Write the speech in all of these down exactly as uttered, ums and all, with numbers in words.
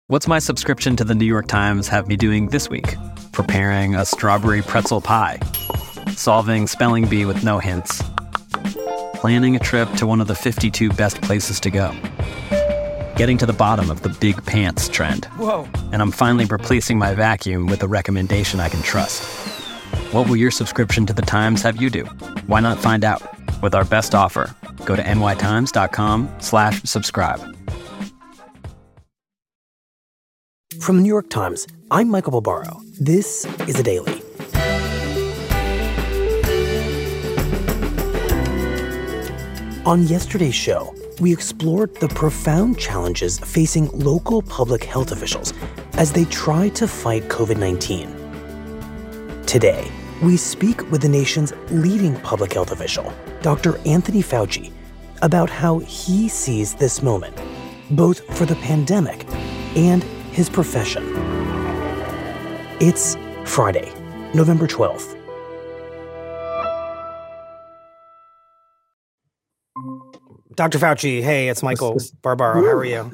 What's my subscription to the New York Times have me doing this week? Preparing a strawberry pretzel pie, solving spelling bee with no hints, planning a trip to one of the fifty-two best places to go, getting to the bottom of the big pants trend. Whoa. And I'm finally replacing my vacuum with a recommendation I can trust. What will your subscription to the Times have you do? Why not find out with our best offer? Go to nytimes.com slash subscribe. From the New York Times, I'm Michael Barbaro. This is A Daily. On yesterday's show, we explored the profound challenges facing local public health officials as they try to fight covid nineteen. Today, we speak with the nation's leading public health official, Doctor Anthony Fauci, about how he sees this moment, both for the pandemic and his profession. It's Friday, November twelfth. Doctor Fauci, hey, it's Michael this, this, Barbaro. How are you?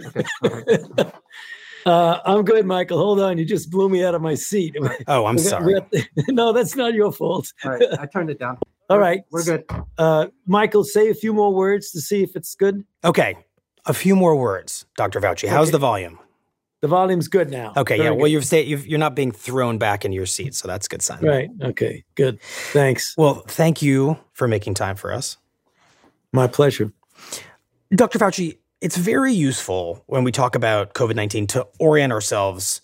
Okay. uh, I'm good, Michael. Hold on. You just blew me out of my seat. Oh, I'm sorry. No, that's not your fault. All right. I turned it down. All right. We're good. Uh, Michael, say a few more words to see if it's good. Okay. A few more words, Doctor Fauci. How's okay. the volume? The volume's good now. Okay, Very yeah. good. Well, you've stayed, you've, you're not being thrown back into your seat, so that's a good sign. Right. Okay, good. Thanks. Well, thank you for making time for us. My pleasure. Doctor Fauci, it's very useful when we talk about covid nineteen to orient ourselves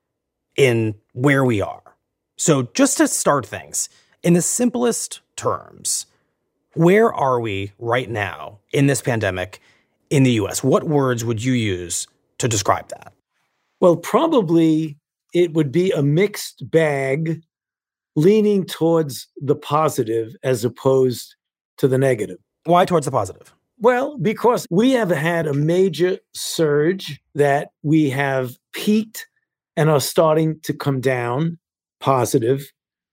in where we are. So just to start things, in the simplest terms, where are we right now in this pandemic in the U S? What words would you use to describe that? Well, probably it would be a mixed bag leaning towards the positive as opposed to the negative. Why towards the positive? Well, because we have had a major surge that we have peaked and are starting to come down. Positive.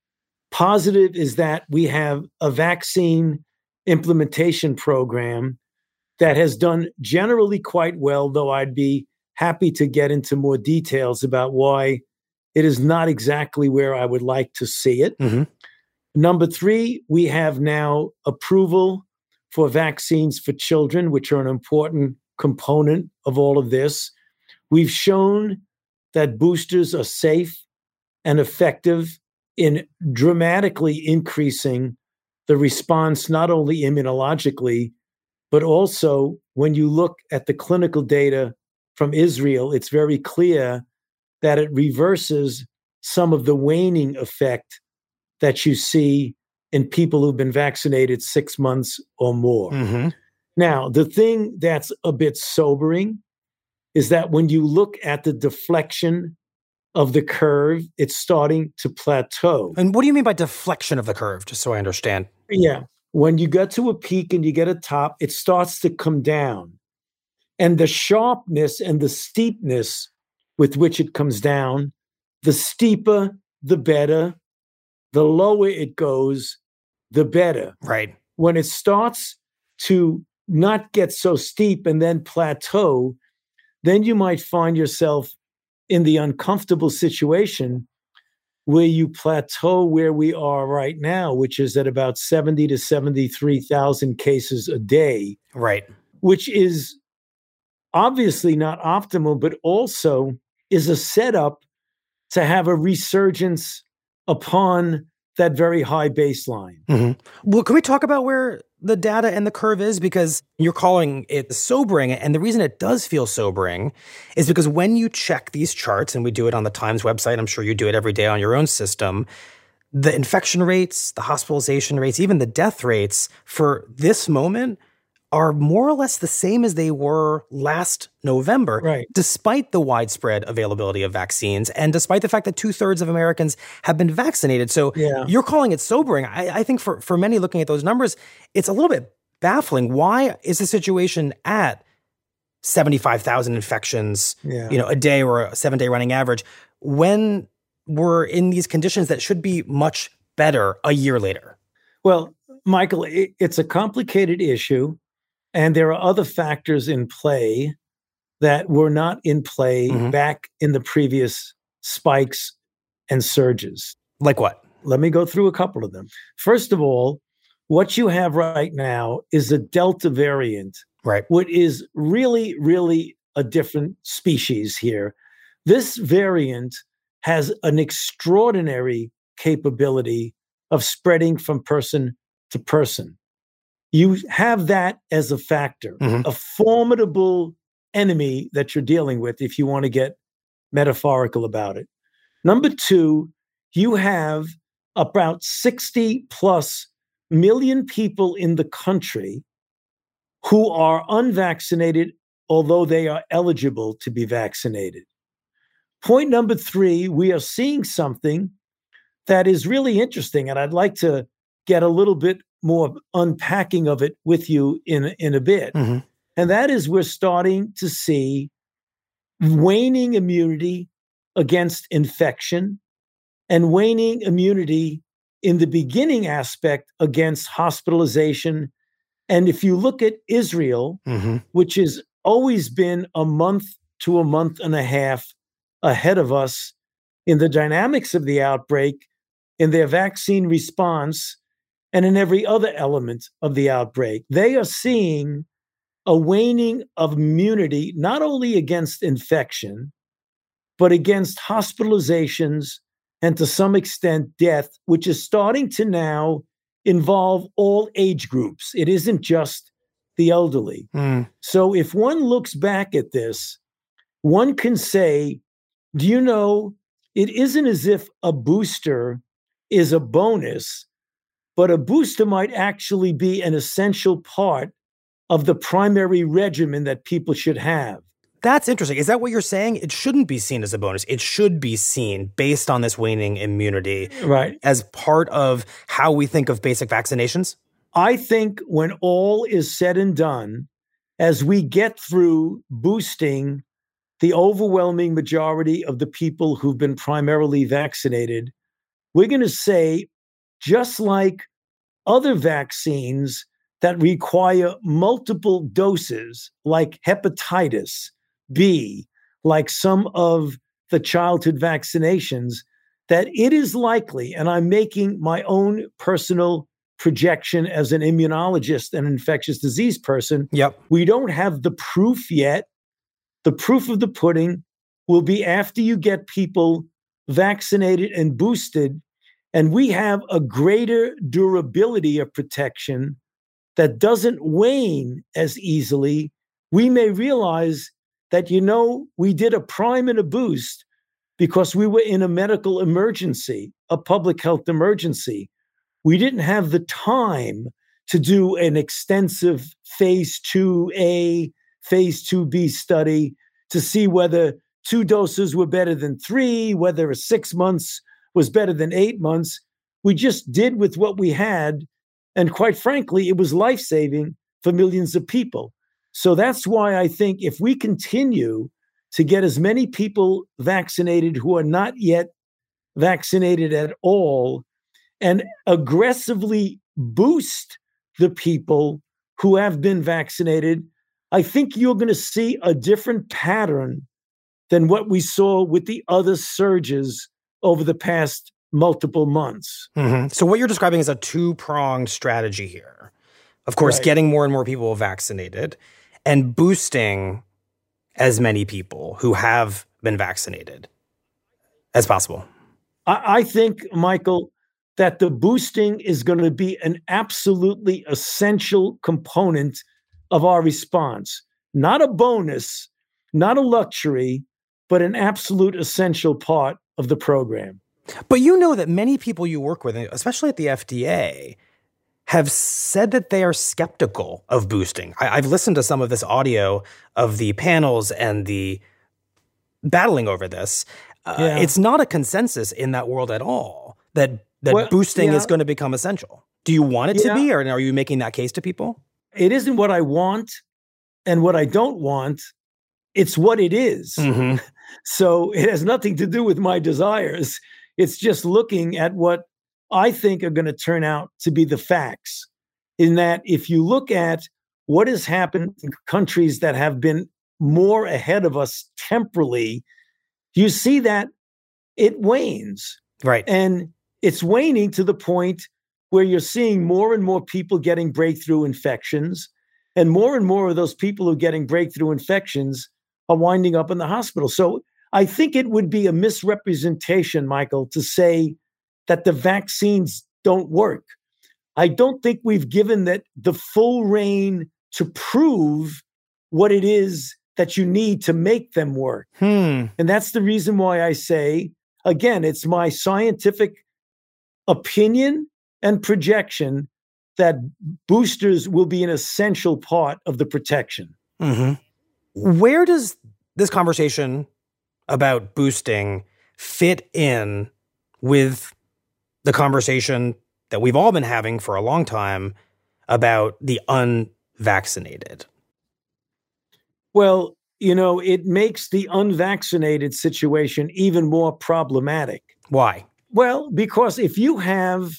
Positive is that we have a vaccine implementation program that has done generally quite well, though I'd be happy to get into more details about why it is not exactly where I would like to see it. Mm-hmm. Number three, we have now approval for vaccines for children, which are an important component of all of this. We've shown that boosters are safe and effective in dramatically increasing the response, not only immunologically, but also when you look at the clinical data from Israel, it's very clear that it reverses some of the waning effect that you see in people who've been vaccinated six months or more. Mm-hmm. Now, the thing that's a bit sobering is that when you look at the deflection of the curve, it's starting to plateau. And what do you mean by deflection of the curve, just so I understand? Yeah. When you get to a peak and you get a top, it starts to come down. And the sharpness and the steepness with which it comes down, the steeper, the better. The lower it goes, the better. Right. When it starts to not get so steep and then plateau, then you might find yourself in the uncomfortable situation where you plateau where we are right now, which is at about seventy to seventy-three thousand cases a day. Right. Which is obviously not optimal, but also is a setup to have a resurgence upon that very high baseline. Mm-hmm. Well, can we talk about where the data and the curve is? Because you're calling it sobering. And the reason it does feel sobering is because when you check these charts, and we do it on the Times website, I'm sure you do it every day on your own system, the infection rates, the hospitalization rates, even the death rates for this moment are more or less the same as they were last November, right, despite the widespread availability of vaccines and despite the fact that two-thirds of Americans have been vaccinated. So yeah. You're calling it sobering. I, I think for, for many looking at those numbers, it's a little bit baffling. Why is the situation at seventy-five thousand infections yeah. you know, a day or a seven-day running average when we're in these conditions that should be much better a year later? Well, Michael, it, it's a complicated issue. And there are other factors in play. that were not in play Mhm. back in the previous spikes and surges. Like what? Let me go through a couple of them. First of all, what you have right now is a Delta variant, Right. what is really, really a different species here. This variant has an extraordinary capability of spreading from person to person. You have that as a factor, Mhm. a formidable enemy that you're dealing with, if you want to get metaphorical about it. Number two, you have about sixty plus million people in the country who are unvaccinated, although they are eligible to be vaccinated. Point number three, we are seeing something that is really interesting, and I'd like to get a little bit more unpacking of it with you in, in a bit. Mhm. And that is we're starting to see waning immunity against infection and waning immunity in the beginning aspect against hospitalization. And if you look at Israel, Mhm. which has always been a month to a month and a half ahead of us in the dynamics of the outbreak, in their vaccine response, and in every other element of the outbreak, they are seeing a waning of immunity, not only against infection, but against hospitalizations and to some extent death, which is starting to now involve all age groups. It isn't just the elderly. Mm. So if one looks back at this, one can say, do you know, it isn't as if a booster is a bonus, but a booster might actually be an essential part of the primary regimen that people should have. That's interesting. Is that what you're saying? It shouldn't be seen as a bonus. It should be seen, based on this waning immunity, Right. as part of how we think of basic vaccinations? I think when all is said and done, as we get through boosting the overwhelming majority of the people who've been primarily vaccinated, we're going to say, just like other vaccines that require multiple doses, like hepatitis B, like some of the childhood vaccinations, that it is likely, and I'm making my own personal projection as an immunologist and infectious disease person, Yep. we don't have the proof yet. The proof of the pudding will be after you get people vaccinated and boosted, and we have a greater durability of protection that doesn't wane as easily. We may realize that, you know, we did a prime and a boost because we were in a medical emergency, a public health emergency. We didn't have the time to do an extensive phase two A, phase two B study to see whether two doses were better than three, whether a six months was better than eight months. We just did with what we had. And quite frankly, it was life-saving for millions of people. So that's why I think if we continue to get as many people vaccinated who are not yet vaccinated at all, and aggressively boost the people who have been vaccinated, I think you're going to see a different pattern than what we saw with the other surges over the past multiple months. Mm-hmm. So what you're describing is a two-pronged strategy here. Of course, Right. getting more and more people vaccinated and boosting as many people who have been vaccinated as possible. I, I think, Michael, that the boosting is going to be an absolutely essential component of our response. Not a bonus, not a luxury, but an absolute essential part of the program. But you know that many people you work with, especially at the F D A, have said that they are skeptical of boosting. I, I've listened to some of this audio of the panels and the battling over this. Uh, Yeah. It's not a consensus in that world at all that that Well, boosting yeah. is going to become essential. Do you want it Yeah. to be, or are you making that case to people? It isn't what I want and what I don't want. It's what it is. Mm-hmm. So it has nothing to do with my desires. It's just looking at what I think are going to turn out to be the facts. In that, if you look at what has happened in countries that have been more ahead of us temporally, you see that it wanes. Right. And it's waning to the point where you're seeing more and more people getting breakthrough infections, and more and more of those people who are getting breakthrough infections are winding up in the hospital. So I think it would be a misrepresentation, Michael, to say that the vaccines don't work. I don't think we've given that the full rein to prove what it is that you need to make them work. Hmm. And that's the reason why I say, again, it's my scientific opinion and projection that boosters will be an essential part of the protection. Mm-hmm. Where does this conversation about boosting fit in with the conversation that we've all been having for a long time about the unvaccinated? Well, you know, it makes the unvaccinated situation even more problematic. Why? Well, because if you have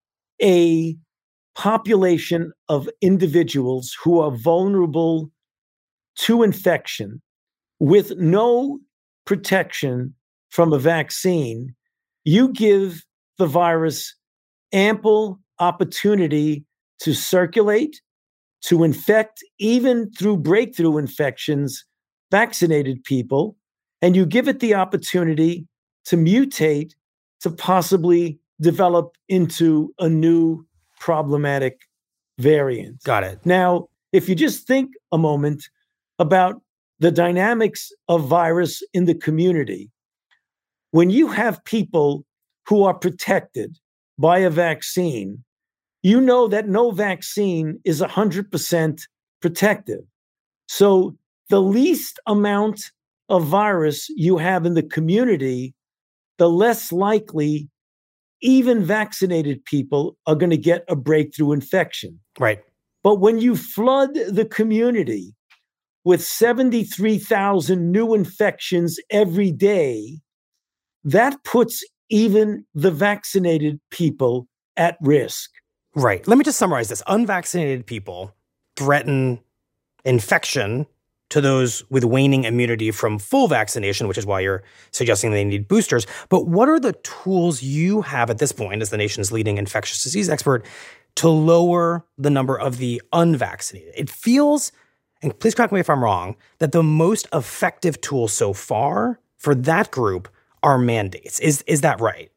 a population of individuals who are vulnerable to infection with no protection from a vaccine, you give the virus ample opportunity to circulate, to infect, even through breakthrough infections, vaccinated people, and you give it the opportunity to mutate, to possibly develop into a new problematic variant. Got it. Now, if you just think a moment about the dynamics of virus in the community, when you have people who are protected by a vaccine, you know that no vaccine is one hundred percent protective. So the least amount of virus you have in the community, the less likely even vaccinated people are going to get a breakthrough infection. Right. But when you flood the community with seventy-three thousand new infections every day, that puts even the vaccinated people at risk. Right. Let me just summarize this. Unvaccinated people threaten infection to those with waning immunity from full vaccination, which is why you're suggesting they need boosters. But what are the tools you have at this point as the nation's leading infectious disease expert to lower the number of the unvaccinated? It feels, and please correct me if I'm wrong, that the most effective tool so far for that group are mandates. Is, is that right?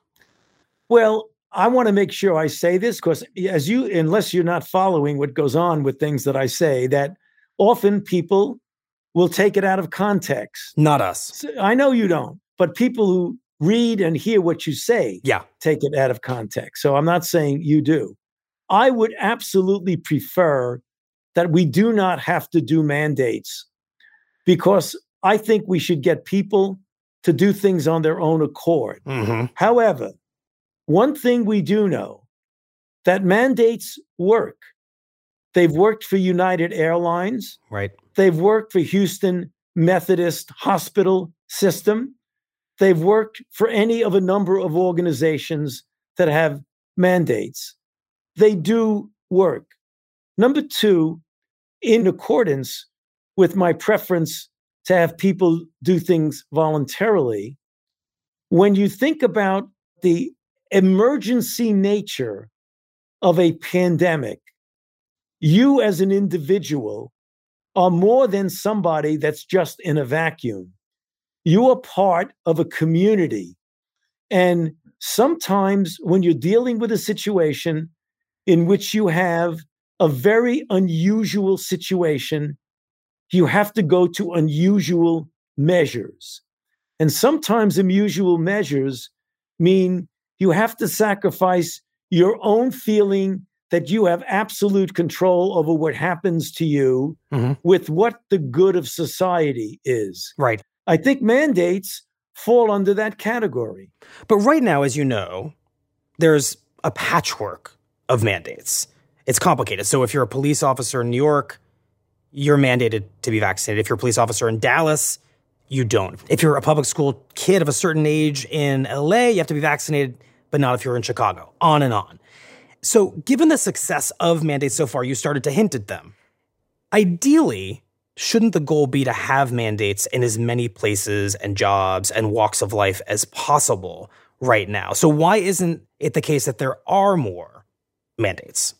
Well, I want to make sure I say this because as you, unless you're not following what goes on with things that I say, that often people will take it out of context. Not us. I know you don't, but people who read and hear what you say yeah. take it out of context. So I'm not saying you do. I would absolutely prefer that we do not have to do mandates because I think we should get people to do things on their own accord. Mm-hmm. However, one thing we do know, that mandates work. They've worked for United Airlines. Right. They've worked for Houston Methodist Hospital System. They've worked for any of a number of organizations that have mandates. They do work. Number two, in accordance with my preference to have people do things voluntarily, when you think about the emergency nature of a pandemic, you as an individual are more than somebody that's just in a vacuum. You are part of a community. And sometimes when you're dealing with a situation in which you have a very unusual situation, you have to go to unusual measures. And sometimes unusual measures mean you have to sacrifice your own feeling that you have absolute control over what happens to you mm-hmm. with what the good of society is. Right. I think mandates fall under that category. But right now, as you know, there's a patchwork of mandates. It's complicated. So if you're a police officer in New York, you're mandated to be vaccinated. If you're a police officer in Dallas, you don't. If you're a public school kid of a certain age in L A, you have to be vaccinated, but not if you're in Chicago, on and on. So given the success of mandates so far, you started to hint at them. Ideally, shouldn't the goal be to have mandates in as many places and jobs and walks of life as possible right now? So why isn't it the case that there are more mandates?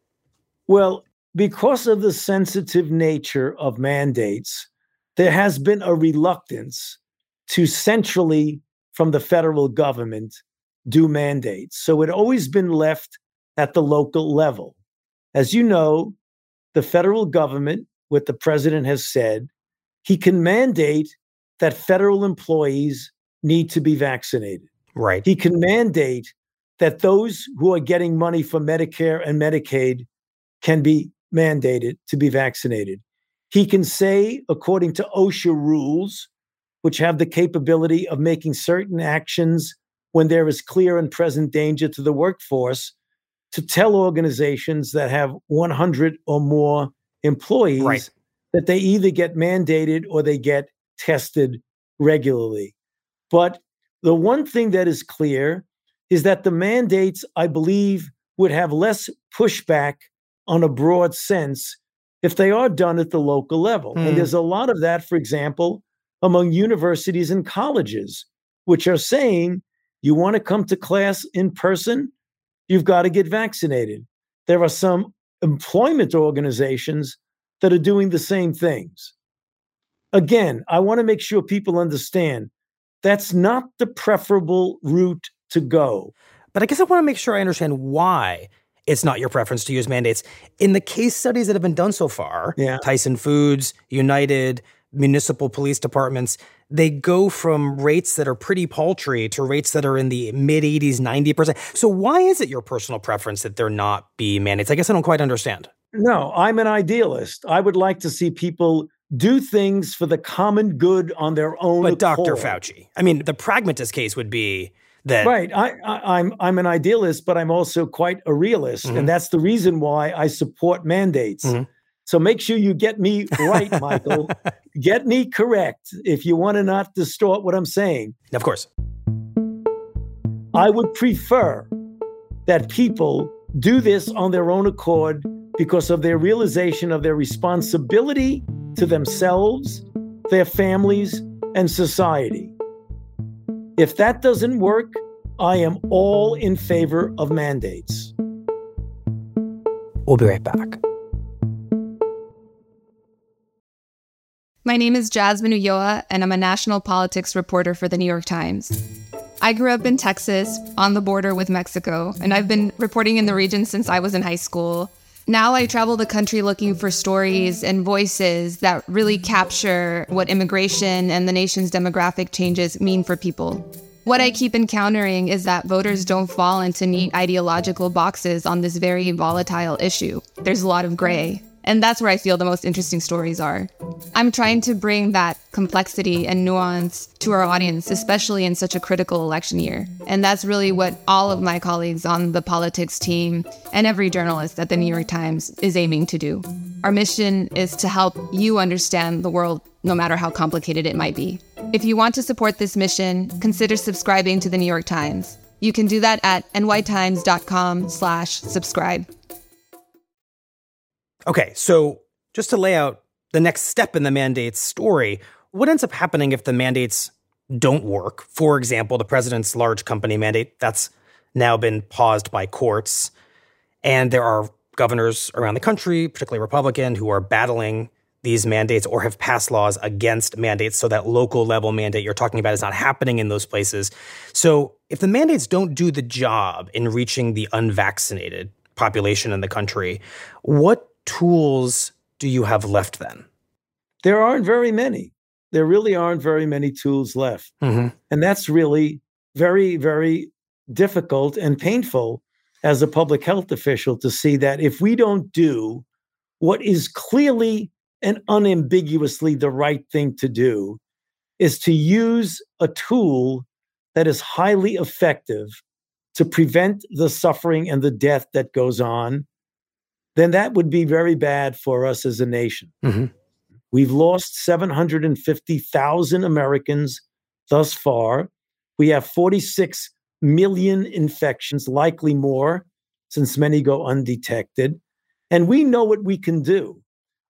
Well, because of the sensitive nature of mandates, there has been a reluctance to centrally, from the federal government, do mandates. So it always been left at the local level. As you know, the federal government, what the president has said, he can mandate that federal employees need to be vaccinated. Right. He can mandate that those who are getting money from Medicare and Medicaid can be mandated to be vaccinated. He can say, according to OSHA rules, which have the capability of making certain actions when there is clear and present danger to the workforce, to tell organizations that have one hundred or more employees right. that they either get mandated or they get tested regularly. But the one thing that is clear is that the mandates, I believe, would have less pushback on a broad sense if they are done at the local level. Mm. And there's a lot of that, for example, among universities and colleges, which are saying, you want to come to class in person, you've got to get vaccinated. There are some employment organizations that are doing the same things. Again, I want to make sure people understand that's not the preferable route to go. But I guess I want to make sure I understand why it's not your preference to use mandates. In the case studies that have been done so far, yeah. Tyson Foods, United, municipal police departments, they go from rates that are pretty paltry to rates that are in the mid eighties, ninety percent. So why is it your personal preference that there not be mandates? I guess I don't quite understand. No, I'm an idealist. I would like to see people do things for the common good on their own But Doctor accord. Fauci, I mean, the pragmatist case would be that... Right. I, I, I'm, I'm an idealist, but I'm also quite a realist. Mm-hmm. And that's the reason why I support mandates. Mm-hmm. So make sure you get me right, Michael. Get me correct if you want to not distort what I'm saying. Of course. I would prefer that people do this on their own accord because of their realization of their responsibility to themselves, their families, and society. If that doesn't work, I am all in favor of mandates. We'll be right back. My name is Jasmine Ulloa, and I'm a national politics reporter for The New York Times. I grew up in Texas, on the border with Mexico, and I've been reporting in the region since I was in high school. Now I travel the country looking for stories and voices that really capture what immigration and the nation's demographic changes mean for people. What I keep encountering is that voters don't fall into neat ideological boxes on this very volatile issue. There's a lot of gray. And that's where I feel the most interesting stories are. I'm trying to bring that complexity and nuance to our audience, especially in such a critical election year. And that's really what all of my colleagues on the politics team and every journalist at the New York Times is aiming to do. Our mission is to help you understand the world, no matter how complicated it might be. If you want to support this mission, consider subscribing to the New York Times. You can do that at nytimes.com slash subscribe. Okay, so just to lay out the next step in the mandates story, what ends up happening if the mandates don't work? For example, the president's large company mandate, that's now been paused by courts. And there are governors around the country, particularly Republican, who are battling these mandates or have passed laws against mandates. So that local level mandate you're talking about is not happening in those places. So if the mandates don't do the job in reaching the unvaccinated population in the country, what tools do you have left then? There aren't very many. There really aren't very many tools left. Mm-hmm. And that's really very, very difficult and painful as a public health official to see that if we don't do what is clearly and unambiguously the right thing to do, is to use a tool that is highly effective to prevent the suffering and the death that goes on, then that would be very bad for us as a nation. Mm-hmm. We've lost seven hundred fifty thousand Americans thus far. We have forty-six million infections, likely more, since many go undetected. And we know what we can do.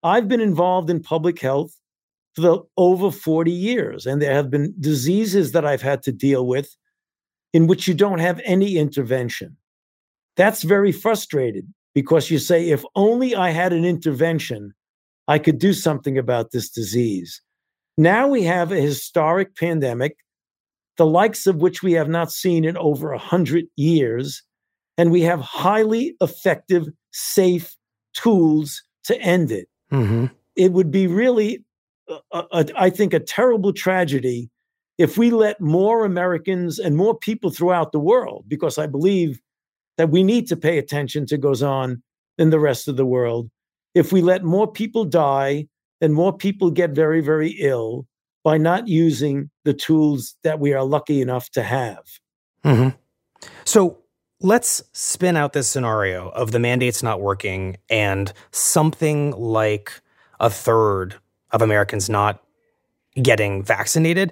I've been involved in public health for the, over forty years, and there have been diseases that I've had to deal with in which you don't have any intervention. That's very frustrating because you say, if only I had an intervention, I could do something about this disease. Now we have a historic pandemic, the likes of which we have not seen in over one hundred years, and we have highly effective, safe tools to end it. Mm-hmm. It would be really, a, a, I think, a terrible tragedy if we let more Americans and more people throughout the world, because I believe that we need to pay attention to what goes on in the rest of the world. If we let more people die and more people get very, very ill by not using the tools that we are lucky enough to have. Mm-hmm. So let's spin out this scenario of the mandates not working and something like a third of Americans not getting vaccinated.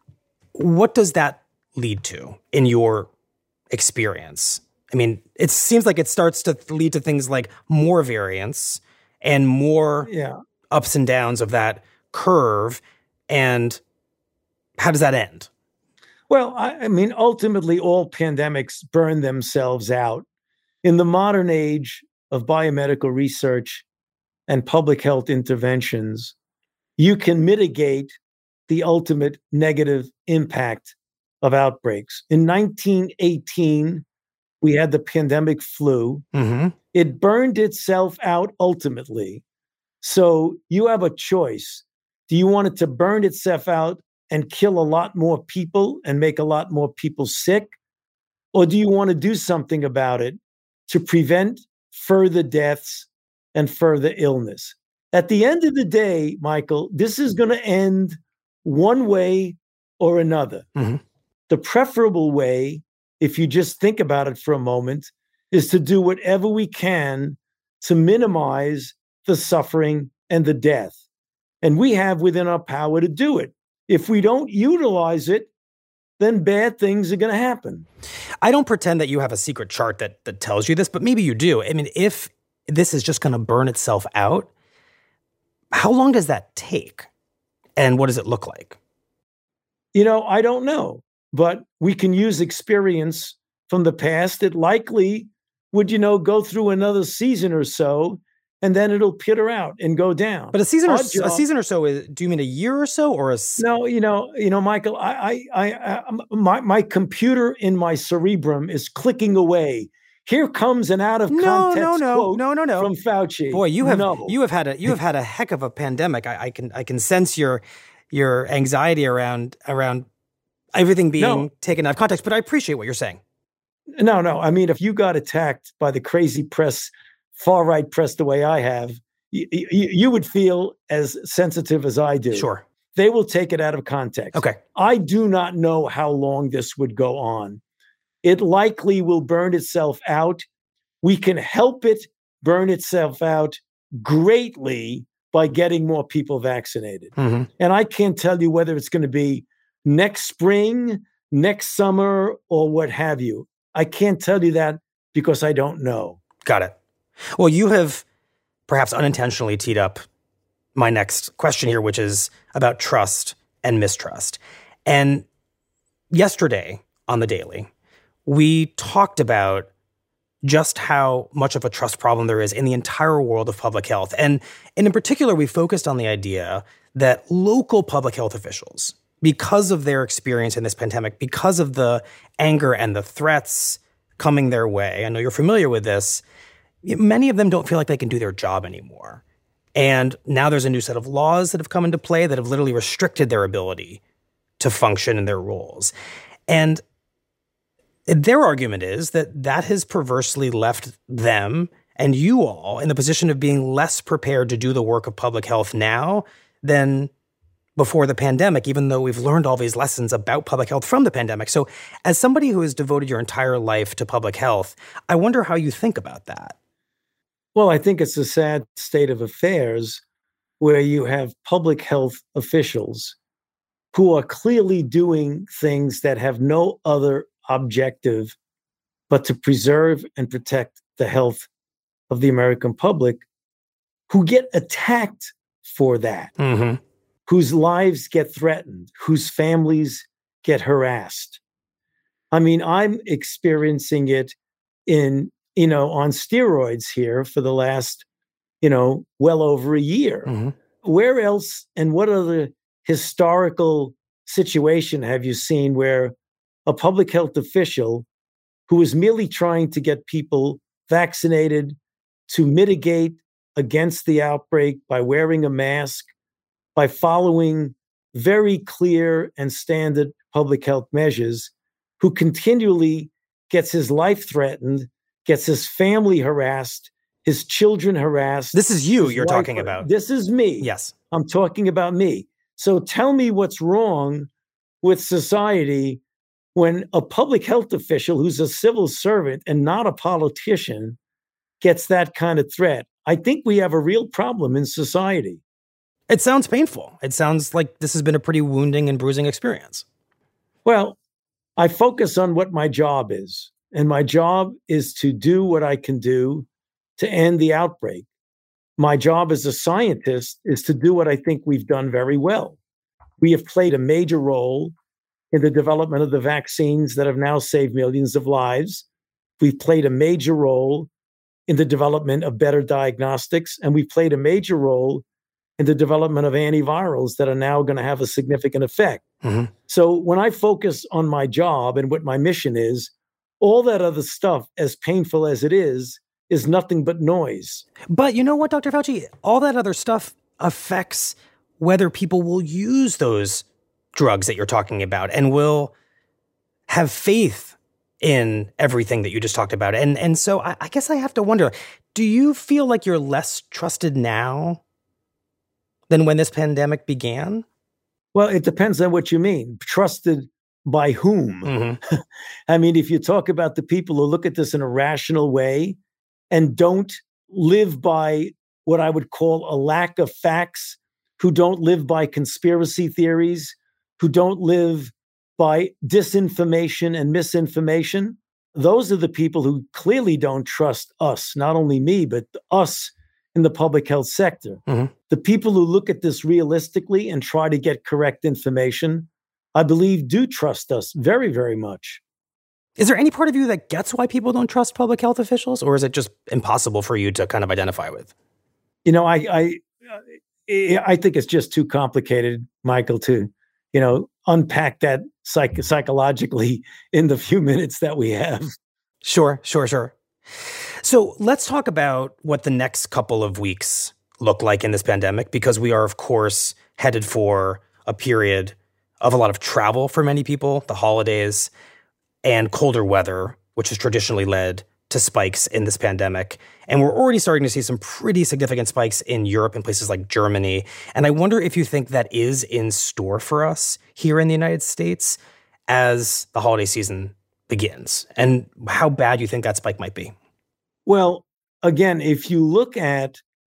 What does that lead to in your experience? I mean, it seems like it starts to lead to things like more variants and more yeah. ups and downs of that curve. And how does that end? Well, I, I mean, ultimately, all pandemics burn themselves out. In the modern age of biomedical research and public health interventions, you can mitigate the ultimate negative impact of outbreaks. In nineteen eighteen, we had the pandemic flu. Mm-hmm. It burned itself out ultimately. So you have a choice. Do you want it to burn itself out and kill a lot more people and make a lot more people sick? Or do you want to do something about it to prevent further deaths and further illness? At the end of the day, Michael, this is going to end one way or another. Mm-hmm. The preferable way, if you just think about it for a moment, is to do whatever we can to minimize the suffering and the death. And we have within our power to do it. If we don't utilize it, then bad things are going to happen. I don't pretend that you have a secret chart that that tells you this, but maybe you do. I mean, if this is just going to burn itself out, how long does that take? And what does it look like? You know, I don't know, but we can use experience from the past. It likely would, you know, go through another season or so, and then it'll peter out and go down. But a season, or, job, a season or so, is, do you mean a year or so, or a? No, you know, you know, Michael, I, I, I, my, my computer in my cerebrum is clicking away. Here comes an out of no, context no, no, quote no, no, no. from Fauci. Boy, you have no. you have had a you have had a heck of a pandemic. I, I can I can sense your your anxiety around around everything being no. taken out of context. But I appreciate what you're saying. No, no. I mean, if you got attacked by the crazy press, far right press, the way I have, you, you, you would feel as sensitive as I do. Sure. They will take it out of context. Okay. I do not know how long this would go on. It likely will burn itself out. We can help it burn itself out greatly by getting more people vaccinated. Mm-hmm. And I can't tell you whether it's going to be next spring, next summer, or what have you. I can't tell you that because I don't know. Got it. Well, you have perhaps unintentionally teed up my next question here, which is about trust and mistrust. And yesterday on The Daily, we talked about just how much of a trust problem there is in the entire world of public health. And, and in particular, we focused on the idea that local public health officials, because of their experience in this pandemic, because of the anger and the threats coming their way, I know you're familiar with this, many of them don't feel like they can do their job anymore. And now there's a new set of laws that have come into play that have literally restricted their ability to function in their roles. And their argument is that that has perversely left them and you all in the position of being less prepared to do the work of public health now than before the pandemic, even though we've learned all these lessons about public health from the pandemic. So as somebody who has devoted your entire life to public health, I wonder how you think about that. Well, I think it's a sad state of affairs where you have public health officials who are clearly doing things that have no other objective but to preserve and protect the health of the American public, who get attacked for that, Mm-hmm. whose lives get threatened, whose families get harassed. I mean, I'm experiencing it in, you know, on steroids here for the last, you know, well over a year. Mm-hmm. Where else and what other historical situation have you seen where a public health official who is merely trying to get people vaccinated to mitigate against the outbreak by wearing a mask, by following very clear and standard public health measures, who continually gets his life threatened, gets his family harassed, his children harassed? This is you his you're wife talking har- about. This is me. Yes. I'm talking about me. So tell me what's wrong with society when a public health official who's a civil servant and not a politician gets that kind of threat. I think we have a real problem in society. It sounds painful. It sounds like this has been a pretty wounding and bruising experience. Well, I focus on what my job is, and my job is to do what I can do to end the outbreak. My job as a scientist is to do what I think we've done very well. We have played a major role in the development of the vaccines that have now saved millions of lives. We've played a major role in the development of better diagnostics, and we've played a major role in the development of antivirals that are now going to have a significant effect. Mm-hmm. So when I focus on my job and what my mission is, all that other stuff, as painful as it is, is nothing but noise. But you know what, Doctor Fauci? All that other stuff affects whether people will use those drugs that you're talking about and will have faith in everything that you just talked about. And and so I, I guess I have to wonder, do you feel like you're less trusted now than when this pandemic began? Well, it depends on what you mean. Trusted by whom? Mm-hmm. I mean, if you talk about the people who look at this in a rational way and don't live by what I would call a lack of facts, who don't live by conspiracy theories, who don't live by disinformation and misinformation, those are the people who clearly don't trust us, not only me, but us in the public health sector. Mm-hmm. The people who look at this realistically and try to get correct information, I believe, do trust us very, very much. Is there any part of you that gets why people don't trust public health officials, or is it just impossible for you to kind of identify with? You know, I I, I think it's just too complicated, Michael, to, you know, unpack that psych- psychologically in the few minutes that we have. Sure, sure, sure. So let's talk about what the next couple of weeks look like in this pandemic, because we are, of course, headed for a period of a lot of travel for many people, the holidays, and colder weather, which has traditionally led to spikes in this pandemic. And we're already starting to see some pretty significant spikes in Europe and places like Germany. And I wonder if you think that is in store for us here in the United States as the holiday season begins, and how bad you think that spike might be. Well, again, if you look at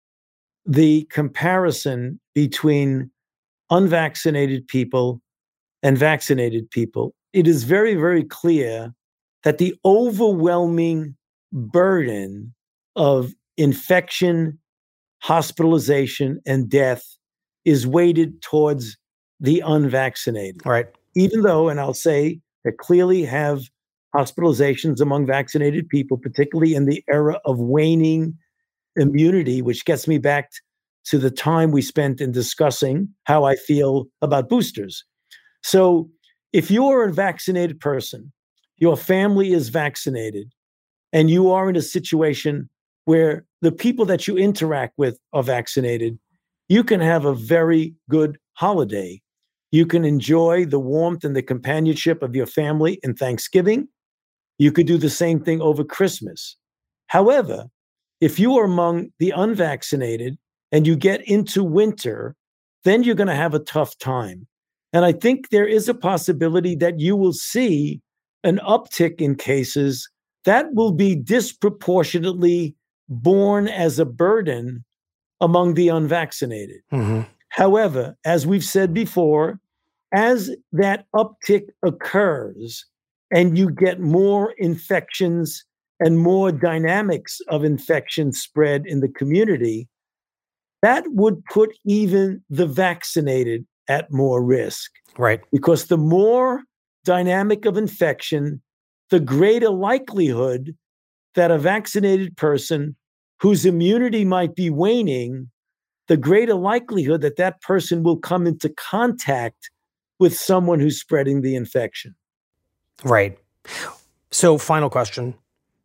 the comparison between unvaccinated people and vaccinated people, it is very, very clear that the overwhelming burden of infection, hospitalization, and death is weighted towards the unvaccinated. Right. Even though, and I'll say, that clearly have hospitalizations among vaccinated people, particularly in the era of waning immunity, which gets me back to the time we spent in discussing how I feel about boosters. So if you're a vaccinated person, your family is vaccinated, and you are in a situation where the people that you interact with are vaccinated, you can have a very good holiday. You can enjoy the warmth and the companionship of your family in Thanksgiving. You could do the same thing over Christmas. However, if you are among the unvaccinated and you get into winter, then you're going to have a tough time. And I think there is a possibility that you will see an uptick in cases that will be disproportionately borne as a burden among the unvaccinated. Mm-hmm. However, as we've said before, as that uptick occurs and you get more infections and more dynamics of infection spread in the community, that would put even the vaccinated at more risk. Right. Because the more dynamic of infection, the greater likelihood that a vaccinated person whose immunity might be waning, the greater likelihood that that person will come into contact with someone who's spreading the infection. Right. So, final question.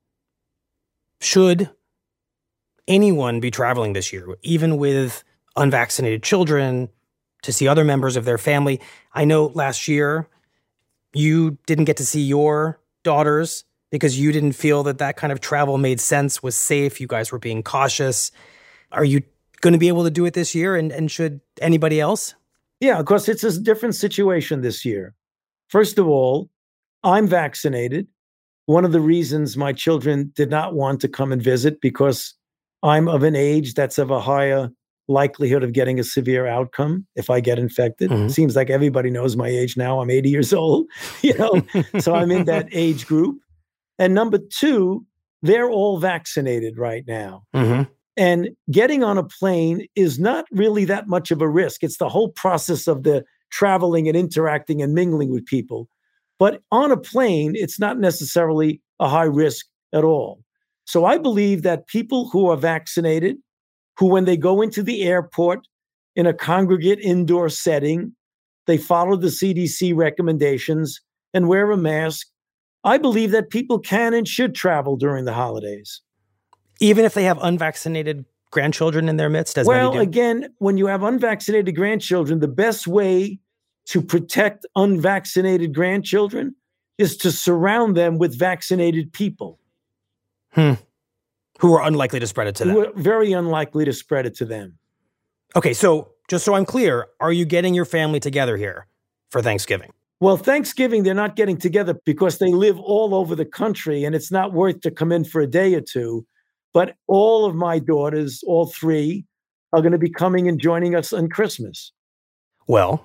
Should anyone be traveling this year, even with unvaccinated children, to see other members of their family? I know last year you didn't get to see your daughters because you didn't feel that that kind of travel made sense, was safe. You guys were being cautious. Are you going to be able to do it this year? And, and should anybody else? Yeah, of course, it's a different situation this year. First of all, I'm vaccinated. One of the reasons my children did not want to come and visit, because I'm of an age that's of a higher likelihood of getting a severe outcome if I get infected. Mm-hmm. Seems like everybody knows my age now. I'm eighty years old, you know, so I'm in that age group. And number two, they're all vaccinated right now. Mm-hmm. And getting on a plane is not really that much of a risk. It's the whole process of the traveling and interacting and mingling with people. But on a plane, it's not necessarily a high risk at all. So I believe that people who are vaccinated, who when they go into the airport in a congregate indoor setting, they follow the C D C recommendations and wear a mask, I believe that people can and should travel during the holidays. Even if they have unvaccinated grandchildren in their midst? As well, many do? Again, when you have unvaccinated grandchildren, the best way to protect unvaccinated grandchildren is to surround them with vaccinated people. Hmm. Who are unlikely to spread it to them. Who are very unlikely to spread it to them. Okay, so just so I'm clear, are you getting your family together here for Thanksgiving? Well, Thanksgiving, they're not getting together because they live all over the country and it's not worth to come in for a day or two. But all of my daughters, all three, are going to be coming and joining us on Christmas. Well,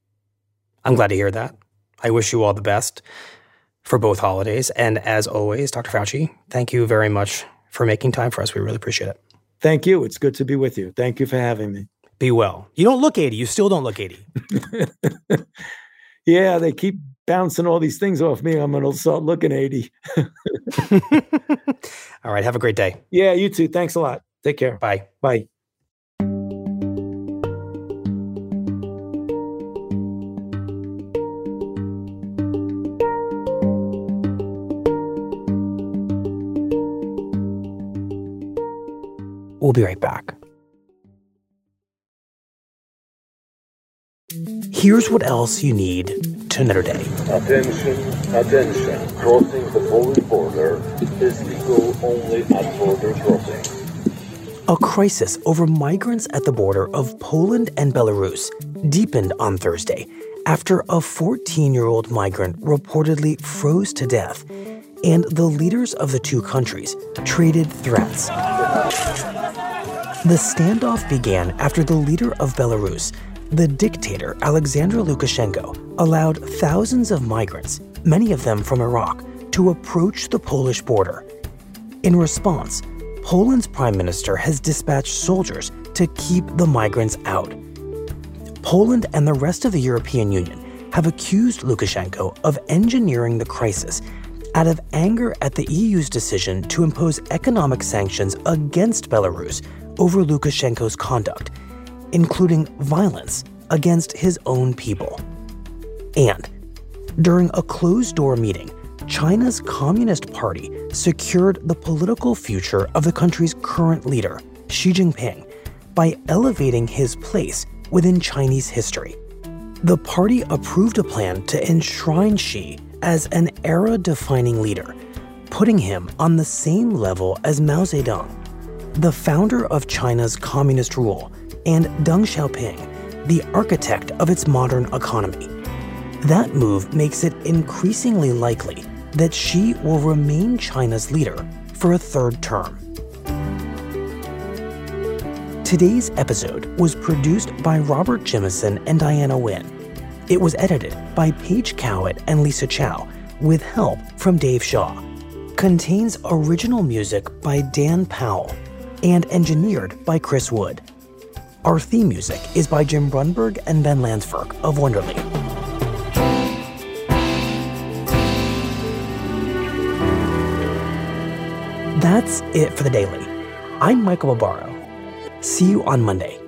I'm glad to hear that. I wish you all the best for both holidays. And as always, Doctor Fauci, thank you very much for making time for us. We really appreciate it. Thank you. It's good to be with you. Thank you for having me. Be well. You don't look eighty. You still don't look eighty. Yeah, they keep bouncing all these things off me. I'm going to start looking eighty. All right. Have a great day. Yeah, you too. Thanks a lot. Take care. Bye. Bye. We'll be right back. Here's what else you need to know today. Attention, attention. Crossing the Polish border is legal only at border crossing. A crisis over migrants at the border of Poland and Belarus deepened on Thursday after a fourteen-year-old migrant reportedly froze to death, and the leaders of the two countries traded threats. The standoff began after the leader of Belarus, the dictator Alexander Lukashenko, allowed thousands of migrants, many of them from Iraq, to approach the Polish border. In response, Poland's prime minister has dispatched soldiers to keep the migrants out. Poland and the rest of the European Union have accused Lukashenko of engineering the crisis out of anger at the E U's decision to impose economic sanctions against Belarus over Lukashenko's conduct, including violence against his own people. And during a closed-door meeting, China's Communist Party secured the political future of the country's current leader, Xi Jinping, by elevating his place within Chinese history. The party approved a plan to enshrine Xi as an era-defining leader, putting him on the same level as Mao Zedong, the founder of China's communist rule, and Deng Xiaoping, the architect of its modern economy. That move makes it increasingly likely that Xi will remain China's leader for a third term. Today's episode was produced by Robert Jimison and Diana Wynn. It was edited by Paige Cowett and Lisa Chow, with help from Dave Shaw. Contains original music by Dan Powell and engineered by Chris Wood. Our theme music is by Jim Brunberg and Ben Landsberg of Wonderly. That's it for The Daily. I'm Michael Barbaro. See you on Monday.